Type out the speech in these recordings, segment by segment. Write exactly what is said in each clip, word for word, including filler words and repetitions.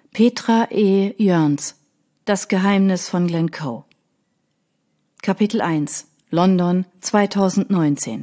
Petra E. Jörns. Das Geheimnis von Glencoe. Kapitel eins. London zweitausendneunzehn.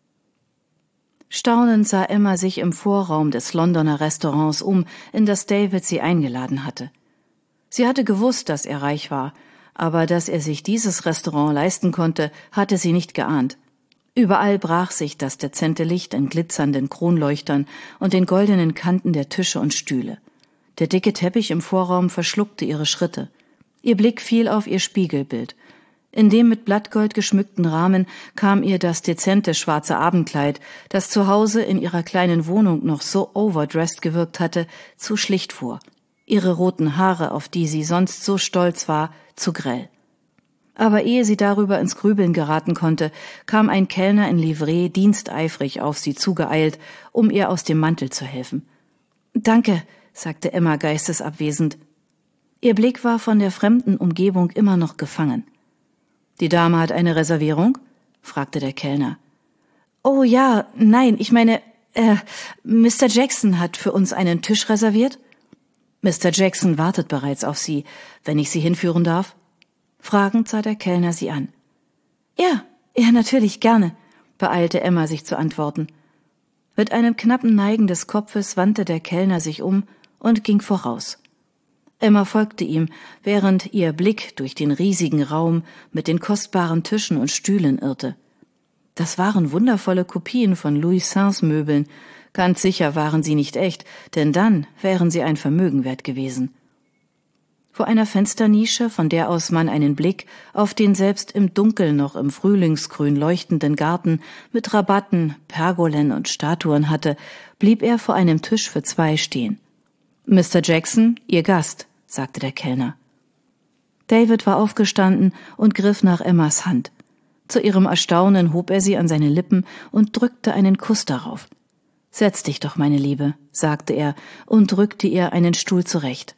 Staunend sah Emma sich im Vorraum des Londoner Restaurants um, in das David sie eingeladen hatte. Sie hatte gewusst, dass er reich war, aber dass er sich dieses Restaurant leisten konnte, hatte sie nicht geahnt. Überall brach sich das dezente Licht in glitzernden Kronleuchtern und den goldenen Kanten der Tische und Stühle. Der dicke Teppich im Vorraum verschluckte ihre Schritte. Ihr Blick fiel auf ihr Spiegelbild. In dem mit Blattgold geschmückten Rahmen kam ihr das dezente schwarze Abendkleid, das zu Hause in ihrer kleinen Wohnung noch so overdressed gewirkt hatte, zu schlicht vor. Ihre roten Haare, auf die sie sonst so stolz war, zu grell. Aber ehe sie darüber ins Grübeln geraten konnte, kam ein Kellner in Livree diensteifrig auf sie zugeeilt, um ihr aus dem Mantel zu helfen. »Danke«, sagte Emma geistesabwesend. Ihr Blick war von der fremden Umgebung immer noch gefangen. »Die Dame hat eine Reservierung?« fragte der Kellner. »Oh ja, nein, ich meine, äh, Mister Jackson hat für uns einen Tisch reserviert.« »Mister Jackson wartet bereits auf Sie, wenn ich Sie hinführen darf?« Fragend sah der Kellner sie an. »Ja, ja, natürlich, gerne«, beeilte Emma sich zu antworten. Mit einem knappen Neigen des Kopfes wandte der Kellner sich um und ging voraus. Emma folgte ihm, während ihr Blick durch den riesigen Raum mit den kostbaren Tischen und Stühlen irrte. Das waren wundervolle Kopien von Louis Saints Möbeln. Ganz sicher waren sie nicht echt, denn dann wären sie ein Vermögen wert gewesen. Vor einer Fensternische, von der aus man einen Blick auf den selbst im Dunkeln noch im Frühlingsgrün leuchtenden Garten mit Rabatten, Pergolen und Statuen hatte, blieb er vor einem Tisch für zwei stehen. »Mister Jackson, Ihr Gast«, sagte der Kellner. David war aufgestanden und griff nach Emmas Hand. Zu ihrem Erstaunen hob er sie an seine Lippen und drückte einen Kuss darauf. »Setz dich doch, meine Liebe«, sagte er und drückte ihr einen Stuhl zurecht.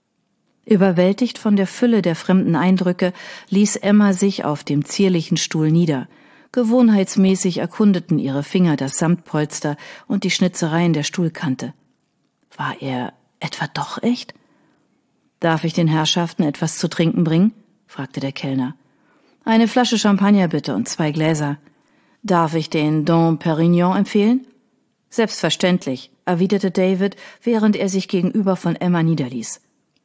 Überwältigt von der Fülle der fremden Eindrücke ließ Emma sich auf dem zierlichen Stuhl nieder. Gewohnheitsmäßig erkundeten ihre Finger das Samtpolster und die Schnitzereien der Stuhlkante. War er etwa doch echt? »Darf ich den Herrschaften etwas zu trinken bringen?« fragte der Kellner. »Eine Flasche Champagner bitte und zwei Gläser. Darf ich den Dom Perignon empfehlen?« »Selbstverständlich«, erwiderte David, während er sich gegenüber von Emma niederließ.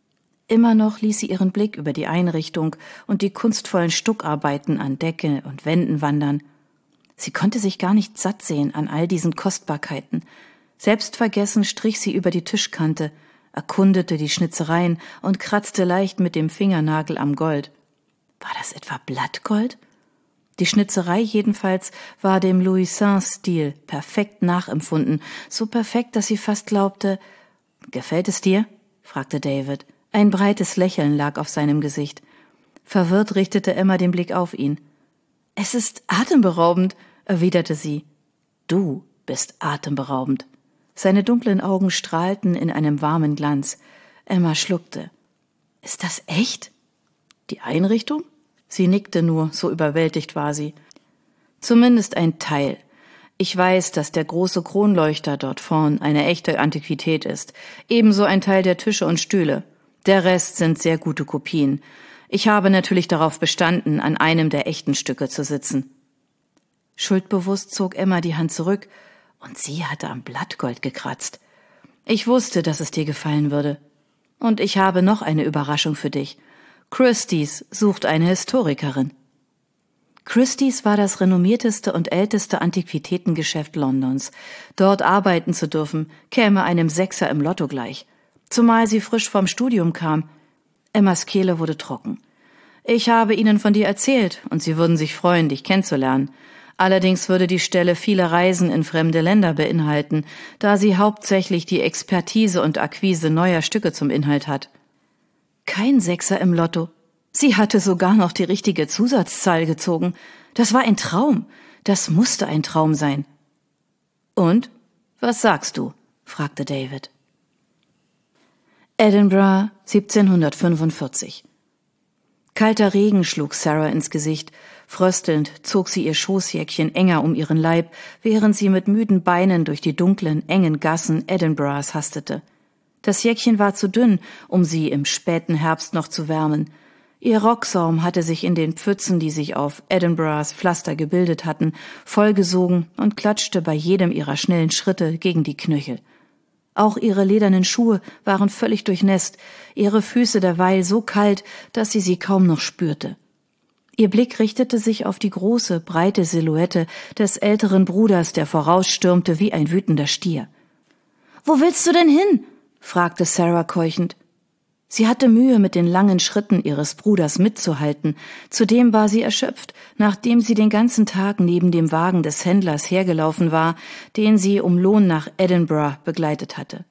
Immer noch ließ sie ihren Blick über die Einrichtung und die kunstvollen Stuckarbeiten an Decke und Wänden wandern. Sie konnte sich gar nicht satt sehen an all diesen Kostbarkeiten. Selbstvergessen strich sie über die Tischkante, erkundete die Schnitzereien und kratzte leicht mit dem Fingernagel am Gold. War das etwa Blattgold? Die Schnitzerei jedenfalls war dem Louis Saint-Stil perfekt nachempfunden, so perfekt, dass sie fast glaubte. »Gefällt es dir?« fragte David. Ein breites Lächeln lag auf seinem Gesicht. Verwirrt richtete Emma den Blick auf ihn. »Es ist atemberaubend«, erwiderte sie. »Du bist atemberaubend.« Seine dunklen Augen strahlten in einem warmen Glanz. Emma schluckte. »Ist das echt?« »Die Einrichtung?« Sie nickte nur, so überwältigt war sie. »Zumindest ein Teil. Ich weiß, dass der große Kronleuchter dort vorn eine echte Antiquität ist. Ebenso ein Teil der Tische und Stühle. Der Rest sind sehr gute Kopien. Ich habe natürlich darauf bestanden, an einem der echten Stücke zu sitzen.« Schuldbewusst zog Emma die Hand zurück, und sie hatte am Blattgold gekratzt. »Ich wusste, dass es dir gefallen würde. Und ich habe noch eine Überraschung für dich. Christie's sucht eine Historikerin.« Christie's war das renommierteste und älteste Antiquitätengeschäft Londons. Dort arbeiten zu dürfen, käme einem Sechser im Lotto gleich. Zumal sie frisch vom Studium kam. Emmas Kehle wurde trocken. »Ich habe Ihnen von dir erzählt, und Sie würden sich freuen, dich kennenzulernen. Allerdings würde die Stelle viele Reisen in fremde Länder beinhalten, da sie hauptsächlich die Expertise und Akquise neuer Stücke zum Inhalt hat.« Kein Sechser im Lotto. Sie hatte sogar noch die richtige Zusatzzahl gezogen. Das war ein Traum. Das musste ein Traum sein. »Und? Was sagst du?« fragte David. Edinburgh, siebzehnhundertfünfundvierzig. Kalter Regen schlug Sarah ins Gesicht. Fröstelnd zog sie ihr Schoßjäckchen enger um ihren Leib, während sie mit müden Beinen durch die dunklen, engen Gassen Edinburghs hastete. Das Jäckchen war zu dünn, um sie im späten Herbst noch zu wärmen. Ihr Rocksaum hatte sich in den Pfützen, die sich auf Edinburghs Pflaster gebildet hatten, vollgesogen und klatschte bei jedem ihrer schnellen Schritte gegen die Knöchel. Auch ihre ledernen Schuhe waren völlig durchnässt, ihre Füße derweil so kalt, dass sie sie kaum noch spürte. Ihr Blick richtete sich auf die große, breite Silhouette des älteren Bruders, der vorausstürmte wie ein wütender Stier. »Wo willst du denn hin?« fragte Sarah keuchend. Sie hatte Mühe, mit den langen Schritten ihres Bruders mitzuhalten. Zudem war sie erschöpft, nachdem sie den ganzen Tag neben dem Wagen des Händlers hergelaufen war, den sie um Lohn nach Edinburgh begleitet hatte.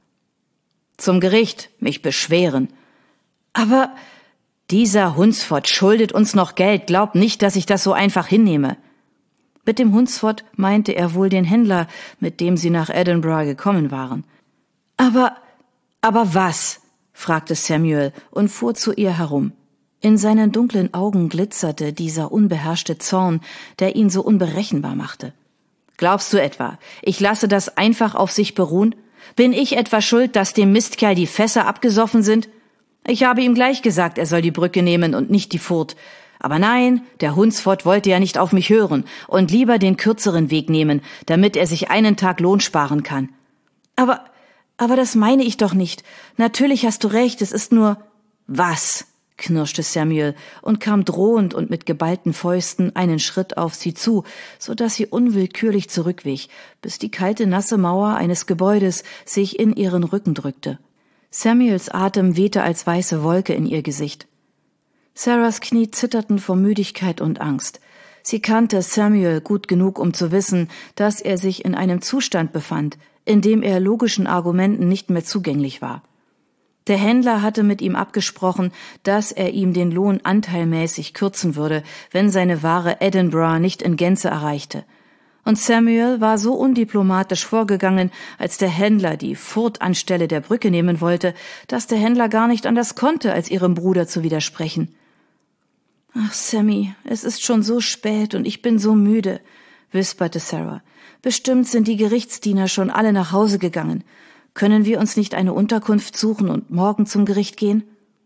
»Zum Gericht, mich beschweren.« »Aber dieser Hunsfott schuldet uns noch Geld. Glaub nicht, dass ich das so einfach hinnehme.« Mit dem Hunsfott meinte er wohl den Händler, mit dem sie nach Edinburgh gekommen waren. »Aber, aber was?« fragte Samuel und fuhr zu ihr herum. In seinen dunklen Augen glitzerte dieser unbeherrschte Zorn, der ihn so unberechenbar machte. »Glaubst du etwa, ich lasse das einfach auf sich beruhen? Bin ich etwa schuld, dass dem Mistkerl die Fässer abgesoffen sind? Ich habe ihm gleich gesagt, er soll die Brücke nehmen und nicht die Furt. Aber nein, der Hunsfott wollte ja nicht auf mich hören und lieber den kürzeren Weg nehmen, damit er sich einen Tag Lohn sparen kann. Aber... »Aber das meine ich doch nicht. Natürlich hast du recht, es ist nur...« »Was?« knirschte Samuel und kam drohend und mit geballten Fäusten einen Schritt auf sie zu, so dass sie unwillkürlich zurückwich, bis die kalte, nasse Mauer eines Gebäudes sich in ihren Rücken drückte. Samuels Atem wehte als weiße Wolke in ihr Gesicht. Sarahs Knie zitterten vor Müdigkeit und Angst. Sie kannte Samuel gut genug, um zu wissen, dass er sich in einem Zustand befand, in dem er logischen Argumenten nicht mehr zugänglich war. Der Händler hatte mit ihm abgesprochen, dass er ihm den Lohn anteilmäßig kürzen würde, wenn seine Ware Edinburgh nicht in Gänze erreichte. Und Samuel war so undiplomatisch vorgegangen, als der Händler die Furt anstelle der Brücke nehmen wollte, dass der Händler gar nicht anders konnte, als ihrem Bruder zu widersprechen. »Ach, Sammy, es ist schon so spät und ich bin so müde«, wisperte Sarah. »Bestimmt sind die Gerichtsdiener schon alle nach Hause gegangen. Können wir uns nicht eine Unterkunft suchen und morgen zum Gericht gehen?«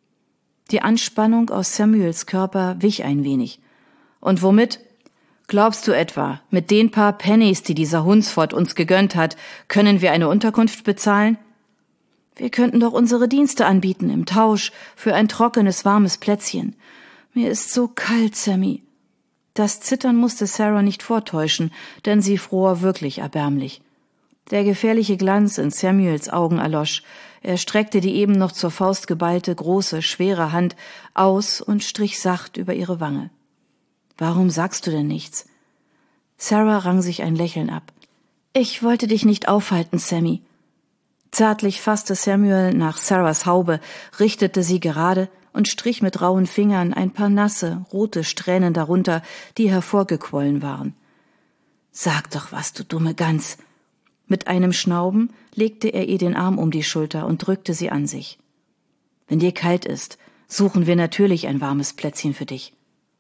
Die Anspannung aus Samuels Körper wich ein wenig. »Und womit? Glaubst du etwa, mit den paar Pennies, die dieser Hunsfott uns gegönnt hat, können wir eine Unterkunft bezahlen?« »Wir könnten doch unsere Dienste anbieten im Tausch für ein trockenes, warmes Plätzchen. Mir ist so kalt, Sammy.« Das Zittern musste Sarah nicht vortäuschen, denn sie fror wirklich erbärmlich. Der gefährliche Glanz in Samuels Augen erlosch. Er streckte die eben noch zur Faust geballte, große, schwere Hand aus und strich sacht über ihre Wange. »Warum sagst du denn nichts?« Sarah rang sich ein Lächeln ab. »Ich wollte dich nicht aufhalten, Sammy.« Zärtlich fasste Samuel nach Sarahs Haube, richtete sie gerade und strich mit rauen Fingern ein paar nasse, rote Strähnen darunter, die hervorgequollen waren. »Sag doch was, du dumme Gans!« Mit einem Schnauben legte er ihr den Arm um die Schulter und drückte sie an sich. »Wenn dir kalt ist, suchen wir natürlich ein warmes Plätzchen für dich.«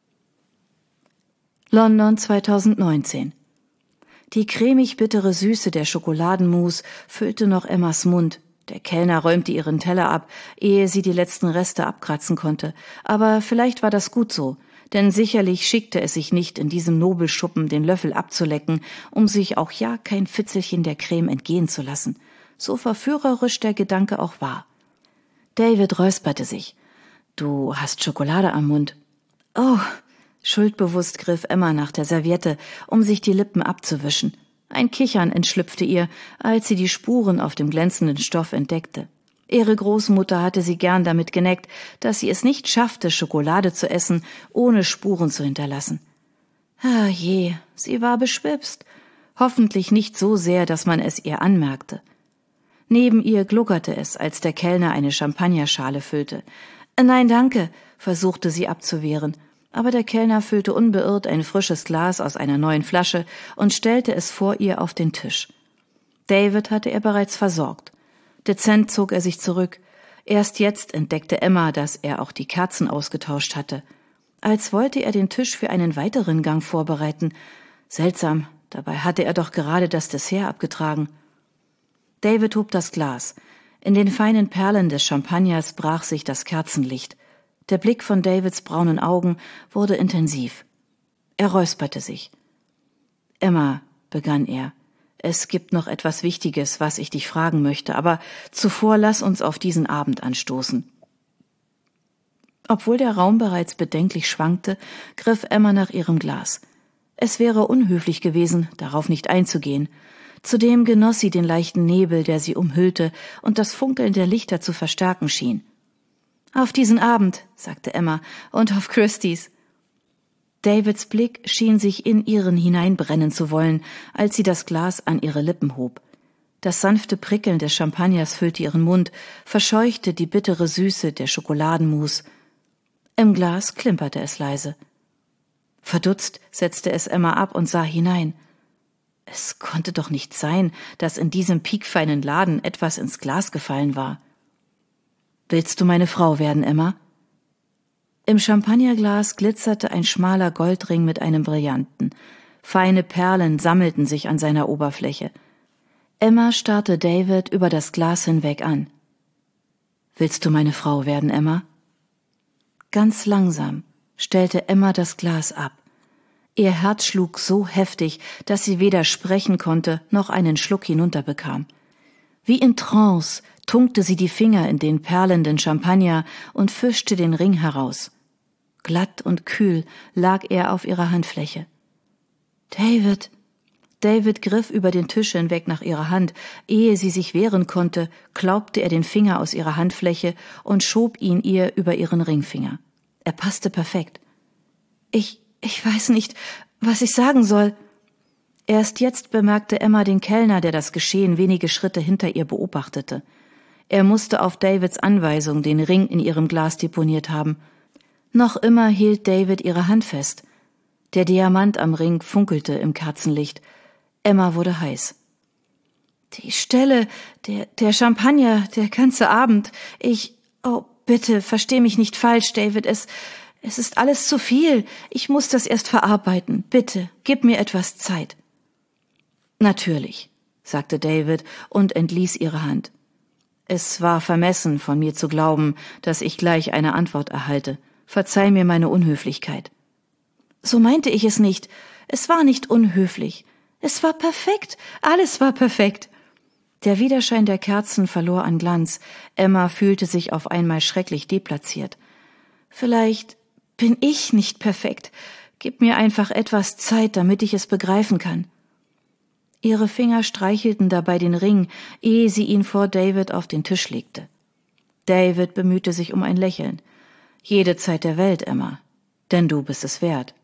London zweitausendneunzehn. Die cremig-bittere Süße der Schokoladenmousse füllte noch Emmas Mund. Der Kellner räumte ihren Teller ab, ehe sie die letzten Reste abkratzen konnte. Aber vielleicht war das gut so, denn sicherlich schickte es sich nicht, in diesem Nobelschuppen den Löffel abzulecken, um sich auch ja kein Fitzelchen der Creme entgehen zu lassen. So verführerisch der Gedanke auch war. David räusperte sich. »Du hast Schokolade am Mund.« »Oh!« Schuldbewusst griff Emma nach der Serviette, um sich die Lippen abzuwischen. Ein Kichern entschlüpfte ihr, als sie die Spuren auf dem glänzenden Stoff entdeckte. Ihre Großmutter hatte sie gern damit geneckt, dass sie es nicht schaffte, Schokolade zu essen, ohne Spuren zu hinterlassen. Ah je, sie war beschwipst. Hoffentlich nicht so sehr, dass man es ihr anmerkte. Neben ihr gluckerte es, als der Kellner eine Champagnerschale füllte. »Nein, danke«, versuchte sie abzuwehren. Aber der Kellner füllte unbeirrt ein frisches Glas aus einer neuen Flasche und stellte es vor ihr auf den Tisch. David hatte er bereits versorgt. Dezent zog er sich zurück. Erst jetzt entdeckte Emma, dass er auch die Kerzen ausgetauscht hatte. Als wollte er den Tisch für einen weiteren Gang vorbereiten. Seltsam, dabei hatte er doch gerade das Dessert abgetragen. David hob das Glas. In den feinen Perlen des Champagners brach sich das Kerzenlicht. Der Blick von Davids braunen Augen wurde intensiv. Er räusperte sich. »Emma«, begann er, »es gibt noch etwas Wichtiges, was ich dich fragen möchte, aber zuvor lass uns auf diesen Abend anstoßen.« Obwohl der Raum bereits bedenklich schwankte, griff Emma nach ihrem Glas. Es wäre unhöflich gewesen, darauf nicht einzugehen. Zudem genoss sie den leichten Nebel, der sie umhüllte und das Funkeln der Lichter zu verstärken schien. »Auf diesen Abend«, sagte Emma, »und auf Christys.« Davids Blick schien sich in ihren hineinbrennen zu wollen, als sie das Glas an ihre Lippen hob. Das sanfte Prickeln des Champagners füllte ihren Mund, verscheuchte die bittere Süße der Schokoladenmus. Im Glas klimperte es leise. Verdutzt setzte es Emma ab und sah hinein. Es konnte doch nicht sein, dass in diesem piekfeinen Laden etwas ins Glas gefallen war. »Willst du meine Frau werden, Emma?« Im Champagnerglas glitzerte ein schmaler Goldring mit einem Brillanten. Feine Perlen sammelten sich an seiner Oberfläche. Emma starrte David über das Glas hinweg an. »Willst du meine Frau werden, Emma?« Ganz langsam stellte Emma das Glas ab. Ihr Herz schlug so heftig, dass sie weder sprechen konnte noch einen Schluck hinunterbekam. Wie in Trance tunkte sie die Finger in den perlenden Champagner und fischte den Ring heraus. Glatt und kühl lag er auf ihrer Handfläche. »David!« David griff über den Tisch hinweg nach ihrer Hand. Ehe sie sich wehren konnte, klaubte er den Finger aus ihrer Handfläche und schob ihn ihr über ihren Ringfinger. Er passte perfekt. »Ich, ich weiß nicht, was ich sagen soll.« Erst jetzt bemerkte Emma den Kellner, der das Geschehen wenige Schritte hinter ihr beobachtete. Er musste auf Davids Anweisung den Ring in ihrem Glas deponiert haben. Noch immer hielt David ihre Hand fest. Der Diamant am Ring funkelte im Kerzenlicht. Emma wurde heiß. »Die Stelle, der, der Champagner, der ganze Abend. Ich, oh, bitte, versteh mich nicht falsch, David, es, es ist alles zu viel. Ich muss das erst verarbeiten. Bitte, gib mir etwas Zeit.« »Natürlich«, sagte David und entließ ihre Hand. »Es war vermessen von mir zu glauben, dass ich gleich eine Antwort erhalte. Verzeih mir meine Unhöflichkeit.« »So meinte ich es nicht. Es war nicht unhöflich. Es war perfekt. Alles war perfekt.« Der Widerschein der Kerzen verlor an Glanz. Emma fühlte sich auf einmal schrecklich deplatziert. »Vielleicht bin ich nicht perfekt. Gib mir einfach etwas Zeit, damit ich es begreifen kann.« Ihre Finger streichelten dabei den Ring, ehe sie ihn vor David auf den Tisch legte. David bemühte sich um ein Lächeln. »Jede Zeit der Welt, Emma, denn du bist es wert.«